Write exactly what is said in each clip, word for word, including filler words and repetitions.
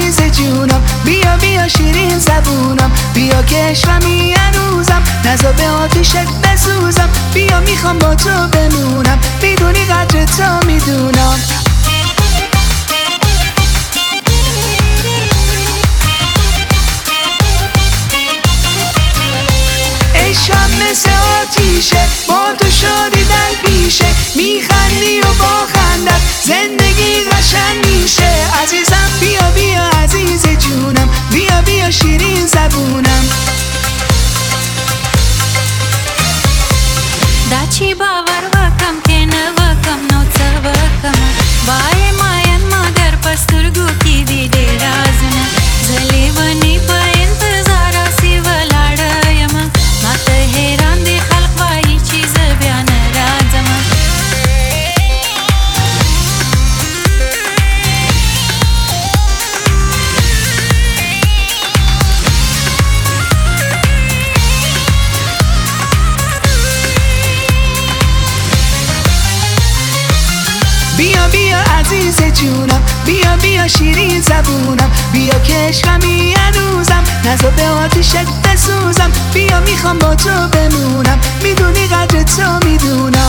عزیز جونم، بیا بیا شیرین زبونم، بیا که عشقمی هنوزم، نزا به آتیشت بسوزم، بیا میخوام با تو بمونم، میدونی قدر تو میدونم. عشقم مثل آتیشه، با تو شادی در پیشه، میخندی و با خندت زندگی قشنگ میشه. عزیزم بیا بیا عزیز جونم، بیا بیا شیرین زبونم. दाची बावर वकम के न वकम नोच वकम बाय मायन मगर पस्तुर्गु की विदे राजन झले वनी प इंतजारा सिव लाडयम मत हैरान दे खल्क वाई चीज बयान राजम. بیا بیا عزیز جونم، بیا بیا شیرین زبونم، بیا که عشقمی هنوزم، نزا به آتیشت بسوزم، بیا میخوام با تو بمونم، میدونی قدر تو میدونم.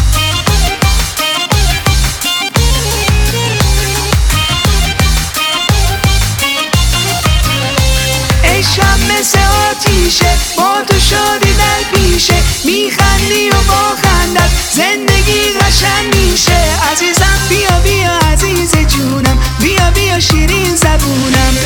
عشقم مثل آتیشه، با تو شادی در پیشه، میخندی و با خندت زندگی قشنگ میشه. عزیزم بیا بیا عزیز جونم، بیا بیا شیرین زبونم.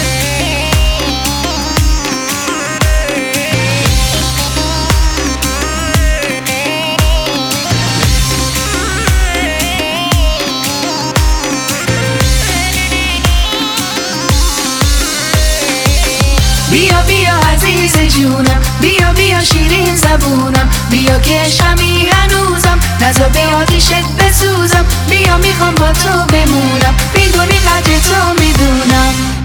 بیا بیا عزیز جونم، بیا بیا شیرین زبونم، بیا که عشقمی هنوزم، نزا به آتیشت بسوزم، بیا میخوام با تو بمونم، میدونی قدر تو میدونم.